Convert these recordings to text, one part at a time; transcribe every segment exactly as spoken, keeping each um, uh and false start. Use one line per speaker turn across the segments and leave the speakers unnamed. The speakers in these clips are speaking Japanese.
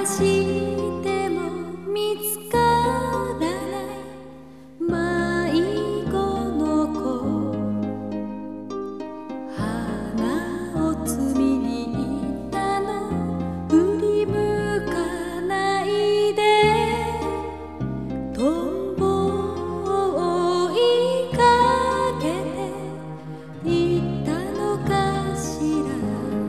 しても見つからない迷子の子、花を摘みに行ったの振り向かないで、トンボを追いかけて行ったのかしら。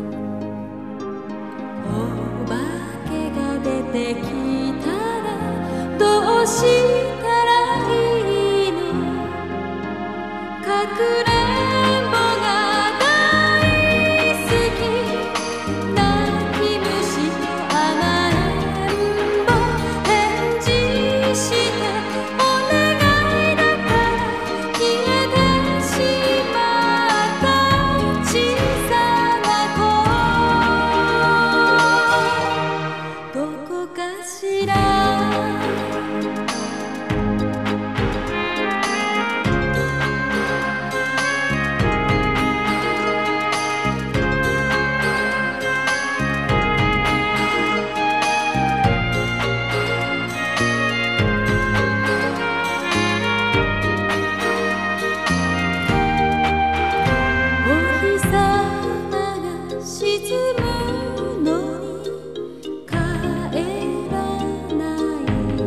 お化けが出てきたらどうしたらいいの。かくれんぼが大好き、泣き虫と甘えんぼ、返事してお願いだから消えてしまった小さな子、どこかしら。お日様が沈むのに帰らない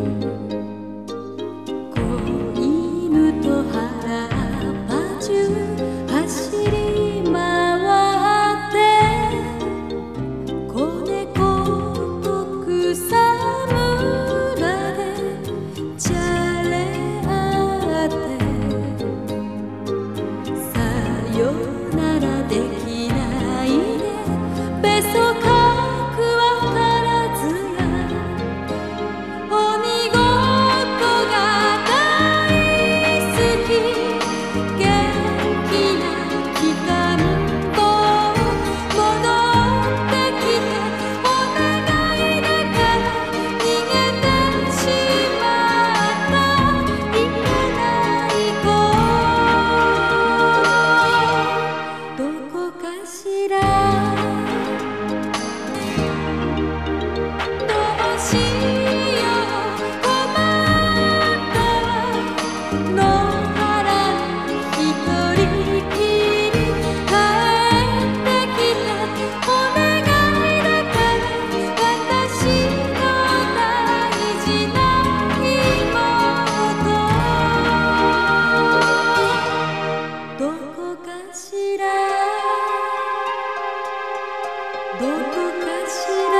子犬と原っぱ中走り回って、子猫と草むらでじゃれ合って、さよならできないでべそかくわからずや、鬼ごっこが大好き、元気なきかんぼう戻ってきてお願いだから逃げてしまったいけない子、どこかしら。どうしよう困ったわ、野原にひとりきり帰ってきてお願いだから私の大事な妹、どこかしら。どこかしら。